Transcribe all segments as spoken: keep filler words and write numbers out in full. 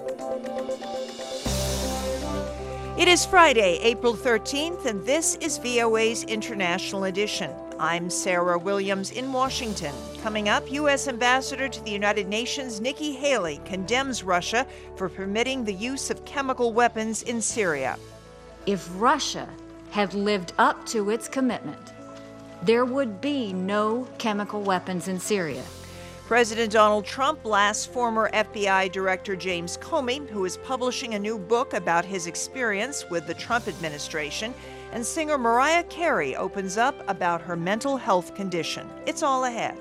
It is Friday, April thirteenth, and this is V O A's International Edition. I'm Sarah Williams in Washington. Coming up, U S Ambassador to the United Nations Nikki Haley condemns Russia for permitting the use of chemical weapons in Syria. If Russia had lived up to its commitment, there would be no chemical weapons in Syria. President Donald Trump blasts former F B I Director James Comey, who is publishing a new book about his experience with the Trump administration, and singer Mariah Carey opens up about her mental health condition. It's all ahead.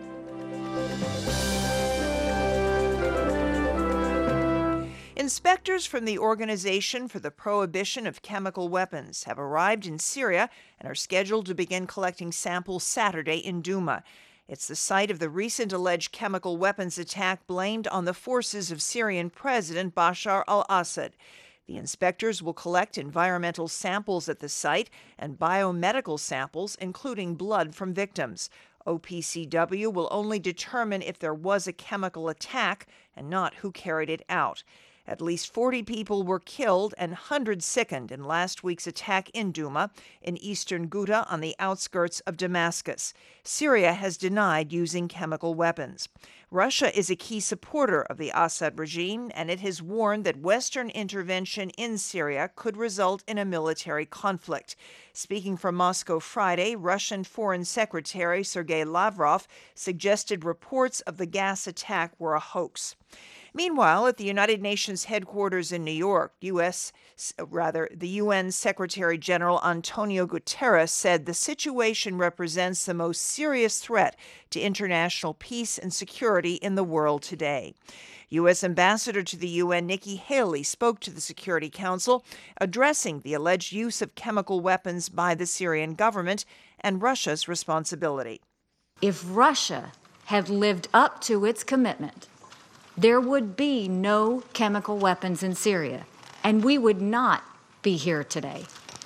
Inspectors from the Organization for the Prohibition of Chemical Weapons have arrived in Syria and are scheduled to begin collecting samples Saturday in Douma. It's the site of the recent alleged chemical weapons attack blamed on the forces of Syrian President Bashar al-Assad. The inspectors will collect environmental samples at the site and biomedical samples, including blood from victims. O P C W will only determine if there was a chemical attack and not who carried it out. At least forty people were killed and hundreds sickened in last week's attack in Douma, in eastern Ghouta on the outskirts of Damascus. Syria has denied using chemical weapons. Russia is a key supporter of the Assad regime, and it has warned that Western intervention in Syria could result in a military conflict. Speaking from Moscow Friday, Russian Foreign Secretary Sergei Lavrov suggested reports of the gas attack were a hoax. Meanwhile, at the United Nations headquarters in New York, U S rather, the U N Secretary General Antonio Guterres said the situation represents the most serious threat to international peace and security in the world today. U S Ambassador to the U N Nikki Haley spoke to the Security Council, addressing the alleged use of chemical weapons by the Syrian government and Russia's responsibility. If Russia had lived up to its commitment, there would be no chemical weapons in Syria, and we would not be here today.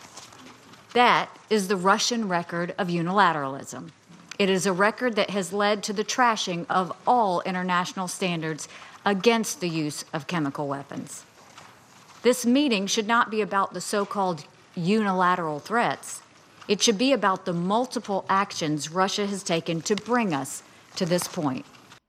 That is the Russian record of unilateralism. It is a record that has led to the trashing of all international standards against the use of chemical weapons. This meeting should not be about the so-called unilateral threats. It should be about the multiple actions Russia has taken to bring us to this point.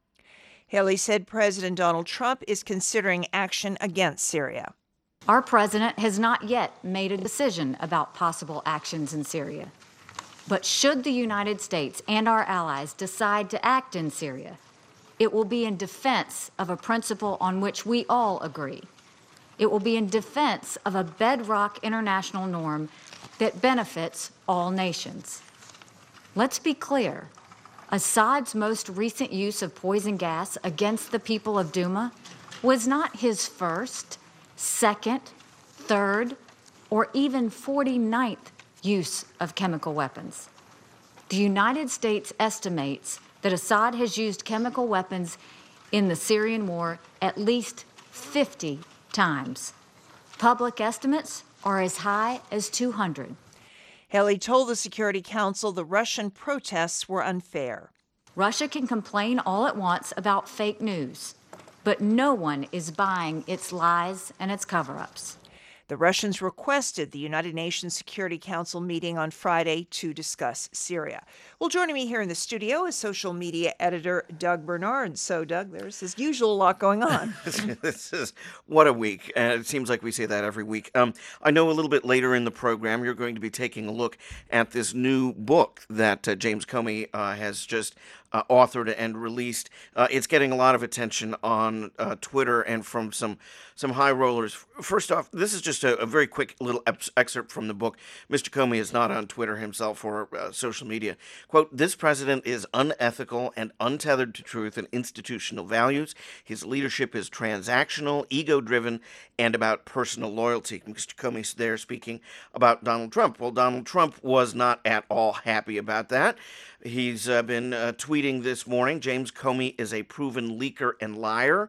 Haley said President Donald Trump is considering action against Syria. Our president has not yet made a decision about possible actions in Syria. But should the United States and our allies decide to act in Syria, it will be in defense of a principle on which we all agree. It will be in defense of a bedrock international norm that benefits all nations. Let's be clear. Assad's most recent use of poison gas against the people of Douma was not his first, second, third, or even forty-ninth use of chemical weapons. The United States estimates that Assad has used chemical weapons in the Syrian war at least fifty times. Public estimates are as high as two hundred. Haley told the Security Council the Russian protests were unfair. Russia can complain all it wants about fake news, but no one is buying its lies and its cover-ups. The Russians requested the United Nations Security Council meeting on Friday to discuss Syria. Well, joining me here in the studio is social media editor Doug Bernard. So, Doug, there's as usual a lot going on. This is what a week. And it seems like we say that every week. Um, I know a little bit later in the program you're going to be taking a look at this new book that uh, James Comey uh, has just Uh, authored and released. Uh, it's getting a lot of attention on uh, Twitter and from some some high rollers. First off, this is just a, a very quick little ex- excerpt from the book. Mister Comey is not on Twitter himself or uh, social media. Quote, "This president is unethical and untethered to truth and institutional values. His leadership is transactional, ego-driven, and about personal loyalty." Mister Comey there speaking about Donald Trump. Well, Donald Trump was not at all happy about that. He's uh, been uh, tweeting this morning, "James Comey is a proven leaker and liar."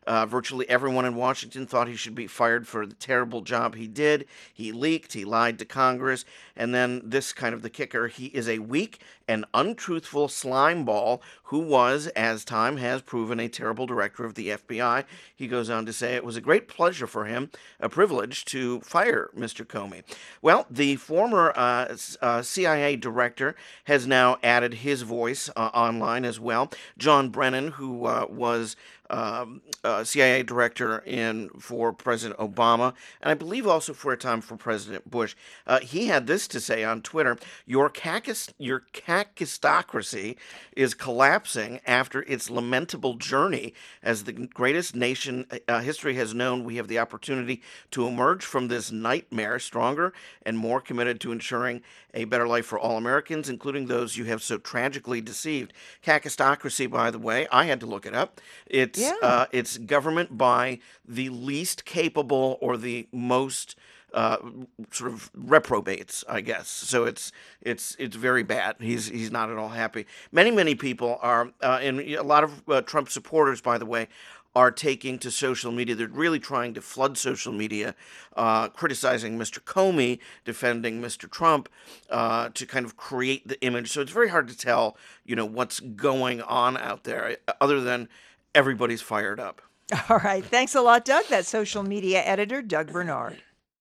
Uh, virtually everyone in Washington thought he should be fired for the terrible job he did. He leaked, he lied to Congress, and then this kind of the kicker. He is a weak and untruthful slimeball who was, as time has proven, a terrible director of the F B I. He goes on to say it was a great pleasure for him, a privilege, to fire Mister Comey. Well, the former uh, uh, C I A director has now added his voice uh, online as well. John Brennan, who uh, was Um, uh, C I A director in for President Obama, and I believe also for a time for President Bush. Uh, he had this to say on Twitter: "Your cacus, your cacistocracy is collapsing after its lamentable journey. As the greatest nation uh, history has known, we have the opportunity to emerge from this nightmare stronger and more committed to ensuring a better life for all Americans, including those you have so tragically deceived." Cacistocracy, by the way, I had to look it up. It's Yeah. uh, it's government by the least capable or the most uh, sort of reprobates, I guess. So it's it's it's very bad. He's he's not at all happy. Many many people are, uh, and a lot of uh, Trump supporters, by the way, are taking to social media. They're really trying to flood social media, uh, criticizing Mister Comey, defending Mister Trump, uh, to kind of create the image. So it's very hard to tell, you know, what's going on out there, other than everybody's fired up. All right. Thanks a lot, Doug. That's social media editor Doug Bernard.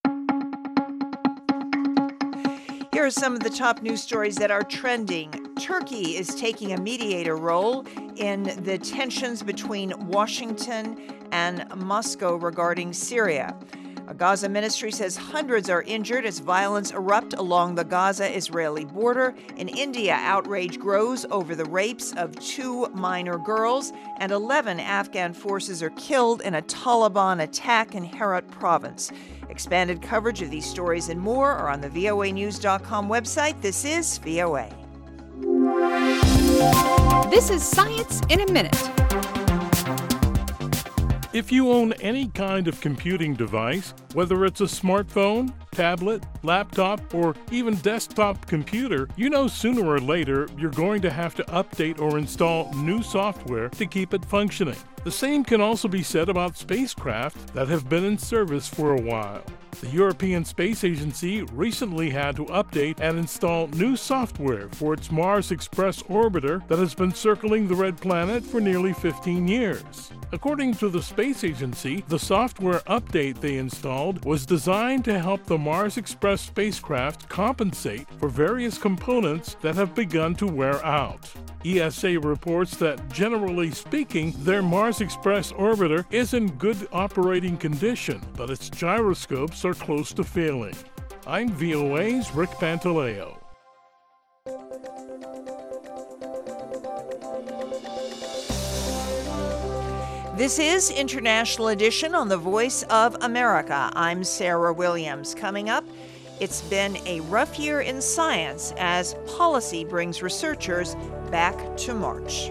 Here are some of the top news stories that are trending. Turkey is taking a mediator role in the tensions between Washington and Moscow regarding Syria. A Gaza ministry says hundreds are injured as violence erupts along the Gaza-Israeli border. In India, outrage grows over the rapes of two minor girls, and eleven Afghan forces are killed in a Taliban attack in Herat province. Expanded coverage of these stories and more are on the V O A news dot com website. This is V O A. This is Science in a Minute. If you own any kind of computing device, whether it's a smartphone, tablet, laptop, or even desktop computer, you know sooner or later you're going to have to update or install new software to keep it functioning. The same can also be said about spacecraft that have been in service for a while. The European Space Agency recently had to update and install new software for its Mars Express orbiter that has been circling the red planet for nearly fifteen years. According to the Space Agency, the software update they installed was designed to help the Mars Express spacecraft compensate for various components that have begun to wear out. E S A reports that, generally speaking, their Mars Express orbiter is in good operating condition, but its gyroscopes are close to failing. I'm V O A's Rick Pantaleo. This is International Edition on the Voice of America. I'm Sarah Williams. Coming up, it's been a rough year in science as policy brings researchers back to March.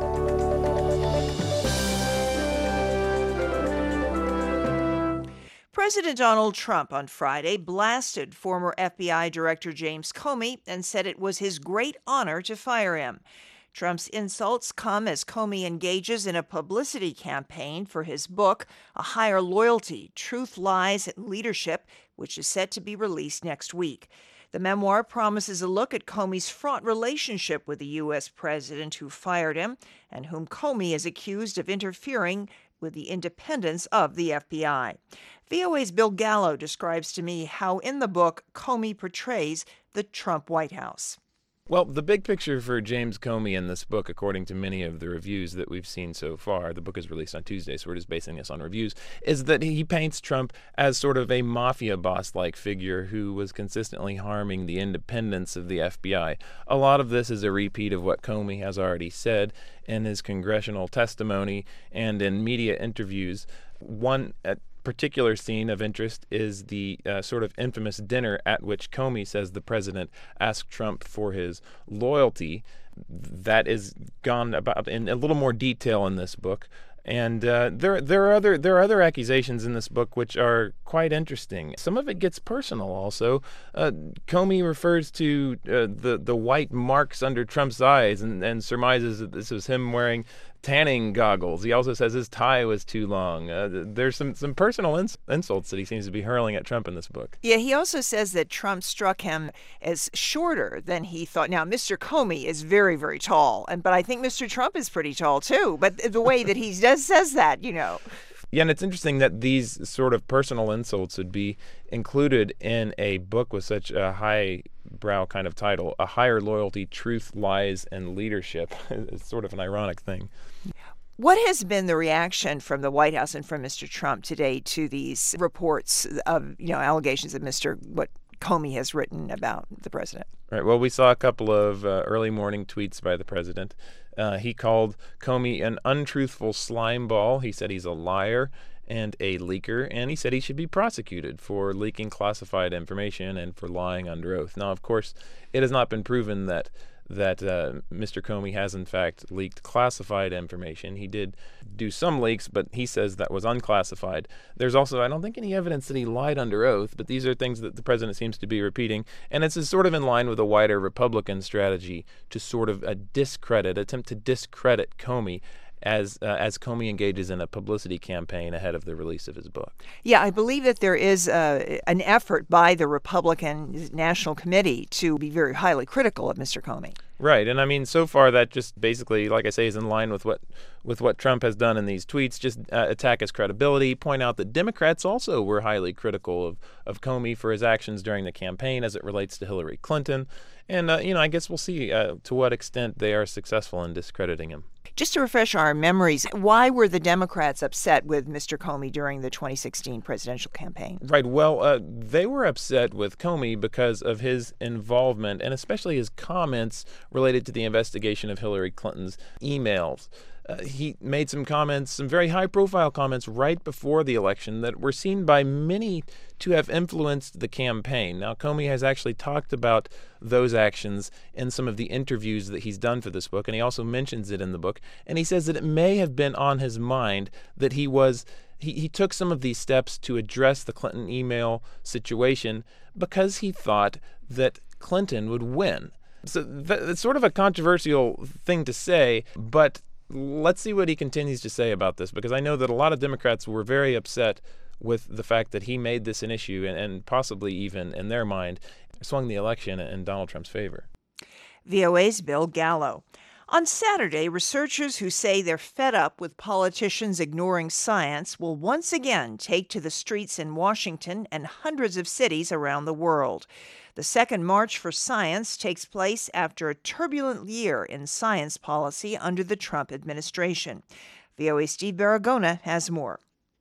President Donald Trump on Friday blasted former F B I Director James Comey and said it was his great honor to fire him. Trump's insults come as Comey engages in a publicity campaign for his book, A Higher Loyalty: Truth, Lies, and Leadership, which is set to be released next week. The memoir promises a look at Comey's fraught relationship with the U S president who fired him and whom Comey is accused of interfering with the independence of the F B I. V O A's Bill Gallo describes to me how in the book Comey portrays the Trump White House. Well, the big picture for James Comey in this book, according to many of the reviews that we've seen so far, the book is released on Tuesday, so we're just basing this on reviews, is that he paints Trump as sort of a mafia boss-like figure who was consistently harming the independence of the F B I. A lot of this is a repeat of what Comey has already said in his congressional testimony and in media interviews. One at particular scene of interest is the uh, sort of infamous dinner at which Comey says the president asked Trump for his loyalty. That is gone about in a little more detail in this book. And uh, there, there are other there are other accusations in this book which are quite interesting. Some of it gets personal. Also, uh, Comey refers to uh, the the white marks under Trump's eyes and, and surmises that this was him wearing tanning goggles. He also says his tie was too long. Uh, there's some, some personal ins- insults that he seems to be hurling at Trump in this book. Yeah, he also says that Trump struck him as shorter than he thought. Now, Mister Comey is very, very tall, and but I think Mister Trump is pretty tall, too. But the way that he does says that, you know. Yeah, and it's interesting that these sort of personal insults would be included in a book with such a high-brow kind of title, A Higher Loyalty, Truth, Lies, and Leadership. It's sort of an ironic thing. What has been the reaction from the White House and from Mister Trump today to these reports of, you know, allegations that Mister what Comey has written about the president? Right. Well, we saw a couple of uh, early morning tweets by the president. Uh, he called Comey an untruthful slime ball. He said he's a liar and a leaker, and he said he should be prosecuted for leaking classified information and for lying under oath. Now, of course, it has not been proven that that uh, Mister Comey has, in fact, leaked classified information. He did do some leaks, but he says that was unclassified. There's also, I don't think, any evidence that he lied under oath, but these are things that the president seems to be repeating, and it's sort of in line with a wider Republican strategy to sort of uh, discredit, attempt to discredit Comey as uh, as Comey engages in a publicity campaign ahead of the release of his book. Yeah, I believe that there is uh, an effort by the Republican National Committee to be very highly critical of Mister Comey. Right, and I mean, so far that just basically, like I say, is in line with what with what Trump has done in these tweets, just uh, attack his credibility, point out that Democrats also were highly critical of, of Comey for his actions during the campaign as it relates to Hillary Clinton. And, uh, you know, I guess we'll see uh, to what extent they are successful in discrediting him. Just to refresh our memories, why were the Democrats upset with Mister Comey during the twenty sixteen presidential campaign? Right. Well, uh, they were upset with Comey because of his involvement and especially his comments related to the investigation of Hillary Clinton's emails. Uh, he made some comments, some very high-profile comments right before the election that were seen by many to have influenced the campaign. Now, Comey has actually talked about those actions in some of the interviews that he's done for this book, and he also mentions it in the book. And he says that it may have been on his mind that he was he, he took some of these steps to address the Clinton email situation because he thought that Clinton would win. So that, it's sort of a controversial thing to say, but let's see what he continues to say about this, because I know that a lot of Democrats were very upset with the fact that he made this an issue and, and possibly even, in their mind, swung the election in Donald Trump's favor. V O A's Bill Gallo. On Saturday, researchers who say they're fed up with politicians ignoring science will once again take to the streets in Washington and hundreds of cities around the world. The second March for Science takes place after a turbulent year in science policy under the Trump administration. V O A's Steve Baragona has more.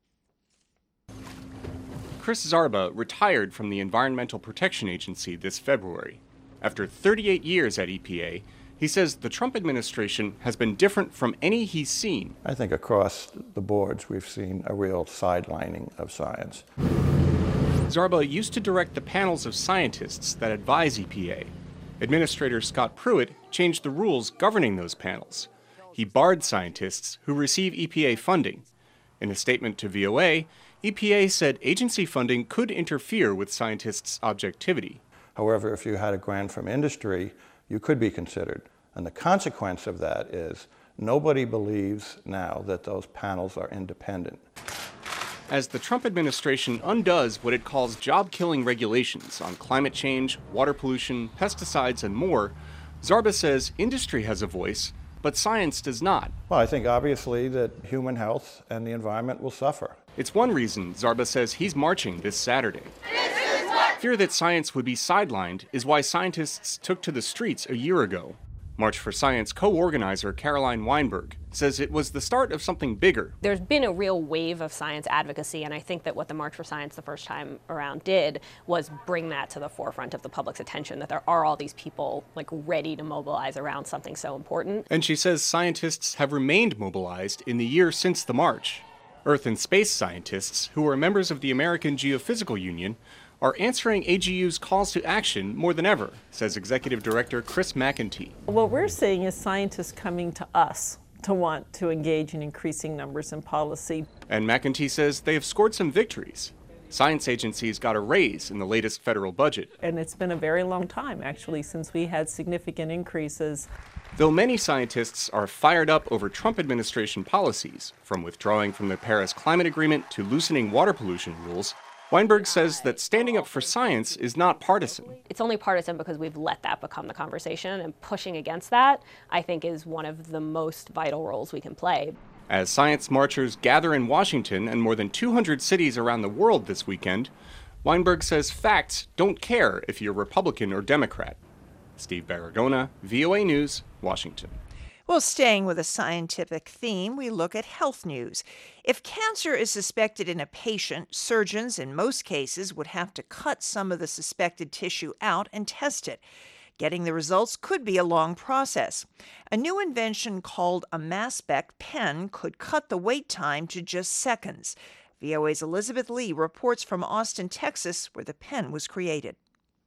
Chris Zarba retired from the Environmental Protection Agency this February. After thirty-eight years at E P A, he says the Trump administration has been different from any he's seen. I think across the boards we've seen a real sidelining of science. Zarba used to direct the panels of scientists that advise E P A. Administrator Scott Pruitt changed the rules governing those panels. He barred scientists who receive E P A funding. In a statement to V O A, E P A said agency funding could interfere with scientists' objectivity. However, if you had a grant from industry, you could be considered. And the consequence of that is nobody believes now that those panels are independent. As the Trump administration undoes what it calls job-killing regulations on climate change, water pollution, pesticides, and more, Zarba says industry has a voice, but science does not. Well, I think obviously that human health and the environment will suffer. It's one reason Zarba says he's marching this Saturday. Fear that science would be sidelined is why scientists took to the streets a year ago. March for Science co-organizer Caroline Weinberg says it was the start of something bigger. There's been a real wave of science advocacy, and I think that what the March for Science the first time around did was bring that to the forefront of the public's attention, that there are all these people like ready to mobilize around something so important. And she says scientists have remained mobilized in the year since the march. Earth and space scientists, who are members of the American Geophysical Union, are answering A G U's calls to action more than ever, says Executive Director Chris McEntee. What we're seeing is scientists coming to us to want to engage in increasing numbers in policy. And McEntee says they have scored some victories. Science agencies got a raise in the latest federal budget. And it's been a very long time, actually, since we had significant increases. Though many scientists are fired up over Trump administration policies, from withdrawing from the Paris Climate Agreement to loosening water pollution rules, Weinberg says that standing up for science is not partisan. It's only partisan because we've let that become the conversation, and pushing against that, I think, is one of the most vital roles we can play. As science marchers gather in Washington and more than two hundred cities around the world this weekend, Weinberg says facts don't care if you're Republican or Democrat. Steve Baragona, V O A News, Washington. Well, staying with a scientific theme, we look at health news. If cancer is suspected in a patient, surgeons in most cases would have to cut some of the suspected tissue out and test it. Getting the results could be a long process. A new invention called a mass spec pen could cut the wait time to just seconds. V O A's Elizabeth Lee reports from Austin, Texas, where the pen was created.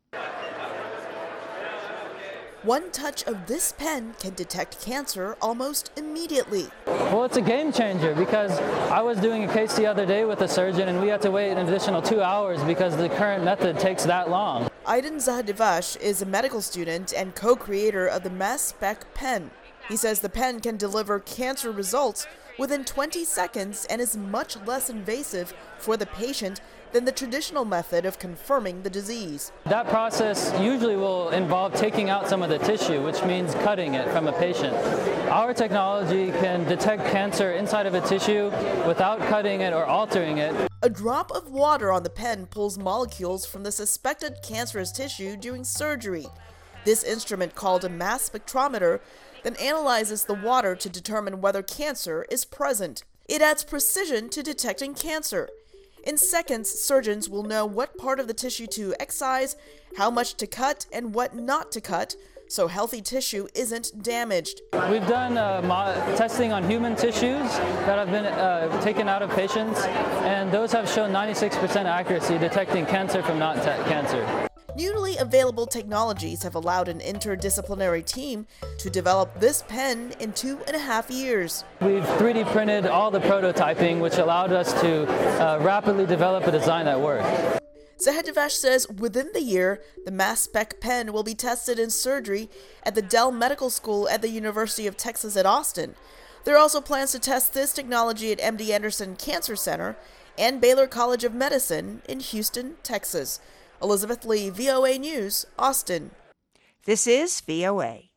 One touch of this pen can detect cancer almost immediately. Well, it's a game changer because I was doing a case the other day with a surgeon and we had to wait an additional two hours because the current method takes that long. Aydin Zahadivash is a medical student and co-creator of the mass spec pen. He says the pen can deliver cancer results within twenty seconds and is much less invasive for the patient than the traditional method of confirming the disease. That process usually will involve taking out some of the tissue, which means cutting it from a patient. Our technology can detect cancer inside of a tissue without cutting it or altering it. A drop of water on the pen pulls molecules from the suspected cancerous tissue during surgery. This instrument, called a mass spectrometer, then analyzes the water to determine whether cancer is present. It adds precision to detecting cancer. In seconds, surgeons will know what part of the tissue to excise, how much to cut, and what not to cut, so healthy tissue isn't damaged. We've done uh, mo- testing on human tissues that have been uh, taken out of patients, and those have shown ninety-six percent accuracy detecting cancer from not te- cancer. Newly available technologies have allowed an interdisciplinary team to develop this pen in two and a half years. We've three D printed all the prototyping, which allowed us to uh, rapidly develop a design that worked. Zahadivash says within the year, the mass spec pen will be tested in surgery at the Dell Medical School at the University of Texas at Austin. There are also plans to test this technology at M D Anderson Cancer Center and Baylor College of Medicine in Houston, Texas. Elizabeth Lee, V O A News, Austin. This is V O A.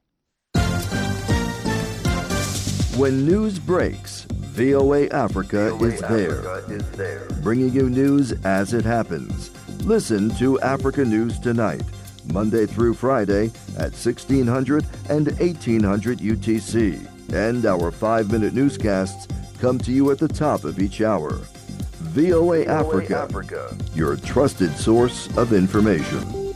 When news breaks, V O A Africa, V O A is, Africa there, is there, bringing you news as it happens. Listen to Africa News Tonight, Monday through Friday at sixteen hundred and eighteen hundred U T C. And our five-minute newscasts come to you at the top of each hour. V O A Africa, Africa, your trusted source of information.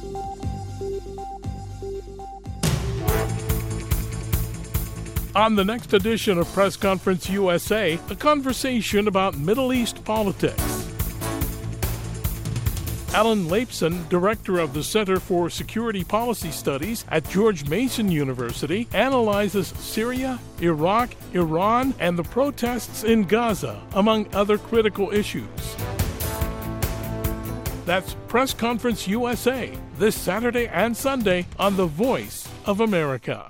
On the next edition of Press Conference U S A, a conversation about Middle East politics. Alan Lapson, director of the Center for Security Policy Studies at George Mason University, analyzes Syria, Iraq, Iran, and the protests in Gaza, among other critical issues. That's Press Conference U S A, this Saturday and Sunday on The Voice of America.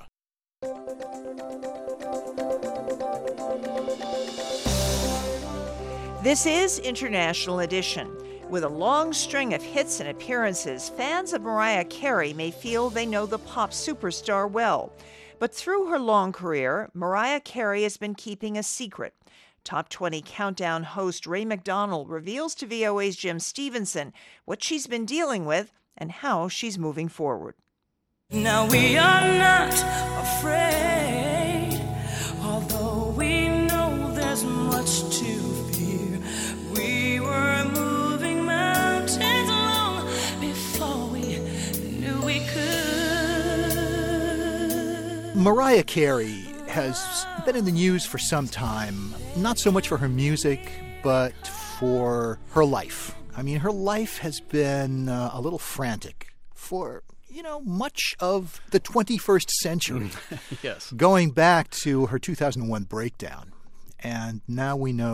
This is International Edition. With a long string of hits and appearances, fans of Mariah Carey may feel they know the pop superstar well. But through her long career, Mariah Carey has been keeping a secret. Top twenty Countdown host Ray McDonald reveals to V O A's Jim Stevenson what she's been dealing with and how she's moving forward. Now we are not afraid, although we know there's much to fear. We were moving mountains long before we knew we could. Mariah Carey has been in the news for some time, not so much for her music, but for her life. I mean, her life has been uh, a little frantic for, you know, much of the twenty-first century. Yes. Going back to her two thousand one breakdown. And now we know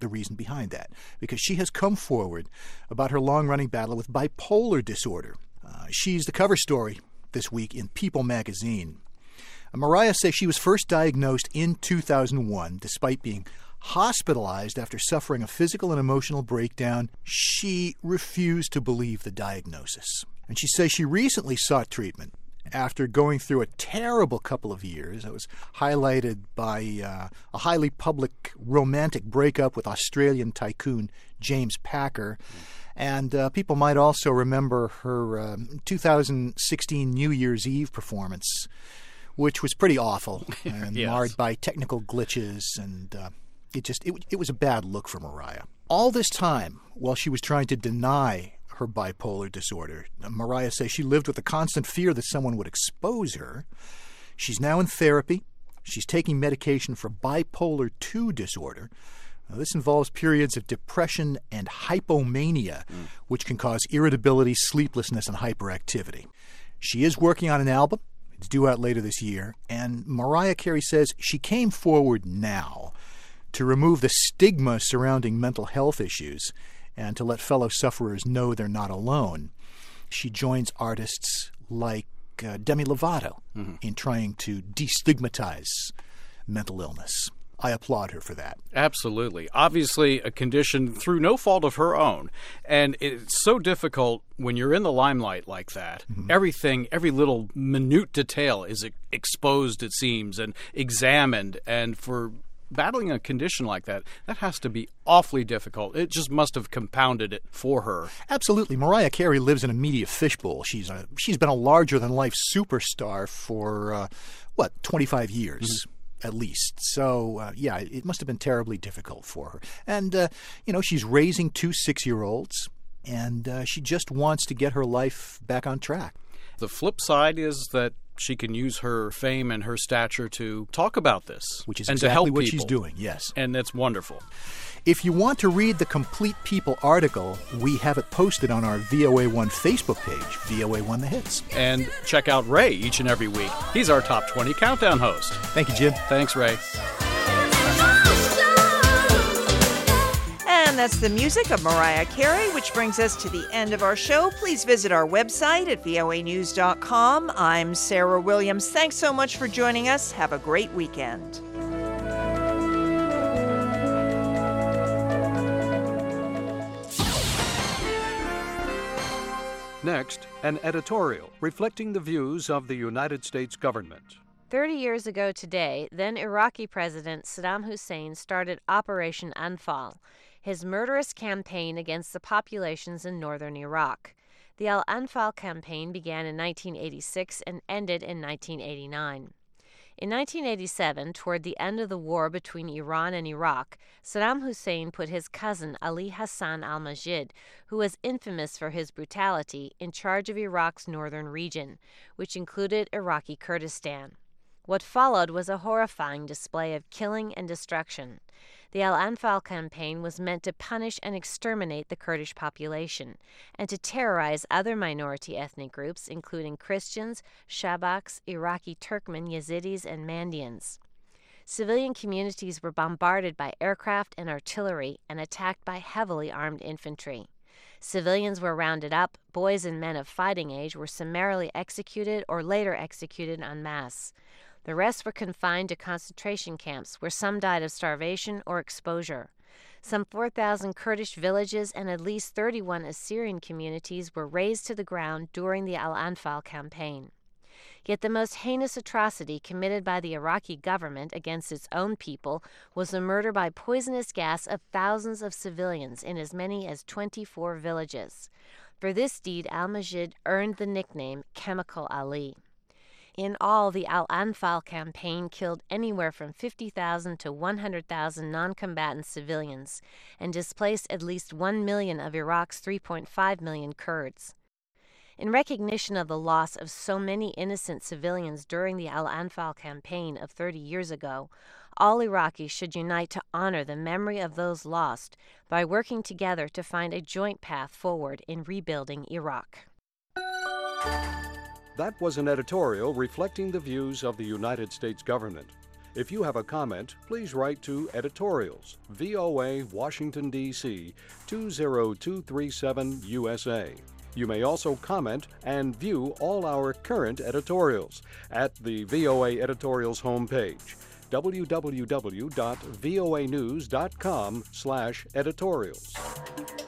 the reason behind that, because she has come forward about her long-running battle with bipolar disorder. Uh, she's the cover story this week in People magazine. Uh, Mariah says she was first diagnosed in two thousand one, despite being hospitalized after suffering a physical and emotional breakdown. She refused to believe the diagnosis. And she says she recently sought treatment after going through a terrible couple of years. It was highlighted by uh, a highly public romantic breakup with Australian tycoon James Packer. And uh, people might also remember her uh, two thousand sixteen New Year's Eve performance, which was pretty awful and Yes. marred by technical glitches, and uh, it just it, it was a bad look for Mariah. All this time, while she was trying to deny her bipolar disorder, Mariah says she lived with a constant fear that someone would expose her. She's now in therapy. She's taking medication for bipolar two disorder. Now, this involves periods of depression and hypomania, mm. which can cause irritability, sleeplessness, and hyperactivity. She is working on an album. It's due out later this year. And Mariah Carey says she came forward now to remove the stigma surrounding mental health issues and to let fellow sufferers know they're not alone. She joins artists like uh, Demi Lovato mm-hmm. in trying to destigmatize mental illness. I applaud her for that. Absolutely. Obviously, a condition through no fault of her own. And it's so difficult when you're in the limelight like that. Mm-hmm. Everything, every little minute detail is exposed, it seems, and examined. And for battling a condition like that, that has to be awfully difficult. It just must have compounded it for her. Absolutely. Mariah Carey lives in a media fishbowl. She's a, she's been a larger-than-life superstar for, uh, what, twenty-five years. Mm-hmm. At least. So, uh, yeah, it must have been terribly difficult for her. And, uh, you know, she's raising two six-year-olds, and uh, she just wants to get her life back on track. The flip side is that she can use her fame and her stature to talk about this. Which is and exactly to help what people. she's doing, yes. And that's wonderful. If you want to read the complete People article, we have it posted on our V O A one Facebook page, V O A one The Hits. And check out Ray each and every week. He's our Top twenty Countdown host. Thank you, Jim. Thanks, Ray. And that's the music of Mariah Carey, which brings us to the end of our show. Please visit our website at V O A news dot com. I'm Sarah Williams. Thanks so much for joining us. Have a great weekend. Next, an editorial reflecting the views of the United States government. Thirty years ago today, then Iraqi President Saddam Hussein started Operation Anfal, his murderous campaign against the populations in northern Iraq. The Al-Anfal campaign began in nineteen eighty-six and ended in nineteen eighty-nine. In nineteen eighty-seven, toward the end of the war between Iran and Iraq, Saddam Hussein put his cousin Ali Hassan al-Majid, who was infamous for his brutality, in charge of Iraq's northern region, which included Iraqi Kurdistan. What followed was a horrifying display of killing and destruction. The Al-Anfal campaign was meant to punish and exterminate the Kurdish population and to terrorize other minority ethnic groups, including Christians, Shabaks, Iraqi Turkmen, Yazidis, and Mandians. Civilian communities were bombarded by aircraft and artillery and attacked by heavily armed infantry. Civilians were rounded up, boys and men of fighting age were summarily executed or later executed en masse. The rest were confined to concentration camps, where some died of starvation or exposure. Some four thousand Kurdish villages and at least thirty-one Assyrian communities were razed to the ground during the Al-Anfal campaign. Yet the most heinous atrocity committed by the Iraqi government against its own people was the murder by poisonous gas of thousands of civilians in as many as twenty-four villages. For this deed, al-Majid earned the nickname Chemical Ali. In all, the Al-Anfal campaign killed anywhere from fifty thousand to one hundred thousand non-combatant civilians and displaced at least one million of Iraq's three point five million Kurds. In recognition of the loss of so many innocent civilians during the Al-Anfal campaign of thirty years ago, all Iraqis should unite to honor the memory of those lost by working together to find a joint path forward in rebuilding Iraq. That was an editorial reflecting the views of the United States government. If you have a comment, please write to Editorials, V O A, Washington, D C two zero two three seven U S A. You may also comment and view all our current editorials at the V O A Editorials homepage, w w w dot voa news dot com slash editorials.